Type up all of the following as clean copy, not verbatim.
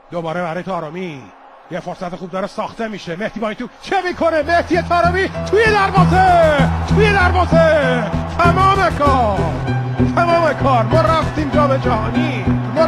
دوباره برای طارمی، یه فرصت خوب داره ساخته میشه. مهدی با این تو چه میکنه؟ مهدی طارمی توی دروازه تمام کار. ما رفتیم جام جهانی.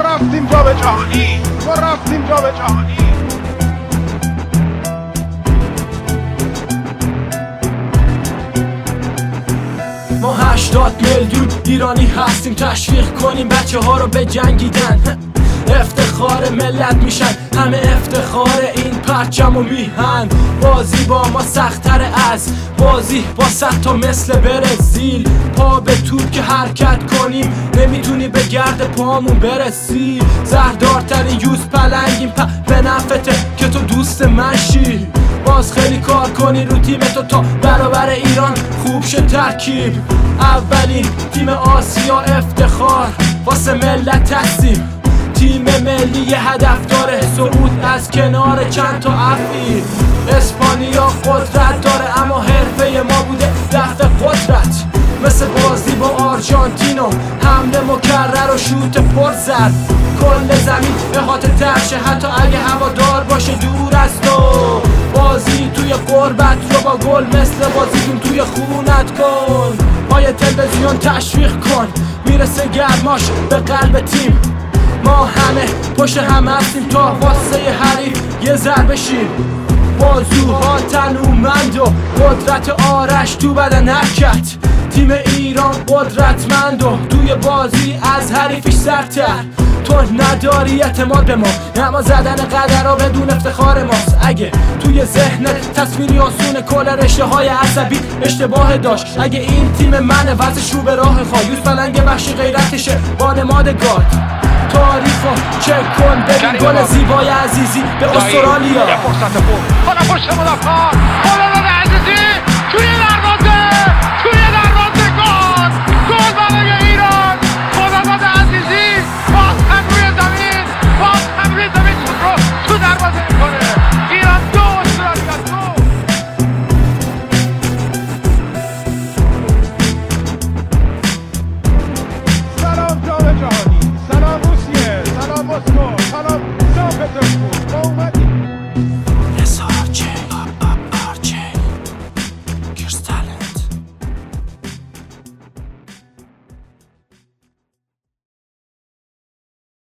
ما 80 میلیون ایرانی هستیم، تشویق کنیم بچه ها رو به جنگیدن. افتخار ملت میشن همه، افتخار این پرچم و میهن. بازی با ما سخت‌تر از بازی با 100 تا مثل برزیل. پا به توپ که حرکت کنیم نمیتونی به گرد پامون برسی. زهردارترین یوز پلنگیم به نفته که تو دوست من شی. باز خیلی کار کنی رو تیم تو تا برابر ایران خوب شه ترکیب. اولین تیم آسیا افتخار واسه ملت هستیم. تیم ملی یه هدف داره، صعود از کنار چند تا افعی. اسپانیا قدرت داره اما حرفه ما بوده دفع قدرت. مثل بازی با آرژانتینو حمله مکرر و شوت پرزد. کل زمین احاطه ترشه حتی اگه هوادار باشه دور از تو. بازی توی قربت رو با گل مثل بازیتون توی خونت کن. پای تلویزیون تشویق کن میرسه گرماش به قلب تیم. ما همه پشت هم هستیم تا واسه حریف یه ضربه شیم. بازوها تنومند و قدرت آرش تو بدن حرکت. تیم ایران قدرتمند و توی بازی از حریفش سرتر. تو نداری اعتماد به ما، اما زدن قدرها بدون افتخار ماست. اگه توی ذهنت تصویری آسونه کل رشته های عصبی اشتباه داشت. اگه این تیم منه وضعش رو به راه خواهیوز پلنگ وحشی غیرتشه با نماد گارد. تاریخو چک کن ببین گل زیبای عزیزی به استرالیا. یه فرصت خوب حالا پشت مدافع